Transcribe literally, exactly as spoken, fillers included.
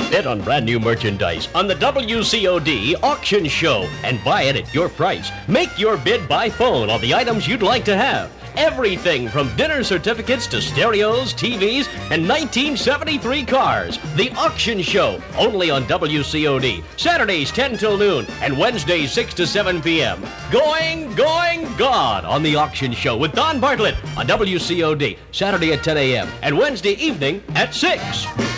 Bid on brand new merchandise on the W C O D auction show and buy it at your price. Make your bid by phone on the items you'd like to have. Everything from dinner certificates to stereos, T Vs, and nineteen seventy-three cars. The Auction Show, only on W C O D. Saturdays ten till noon and Wednesdays six to seven p.m. Going, going, gone on The Auction Show with Don Bartlett on W C O D. Saturday at ten a.m. and Wednesday evening at six.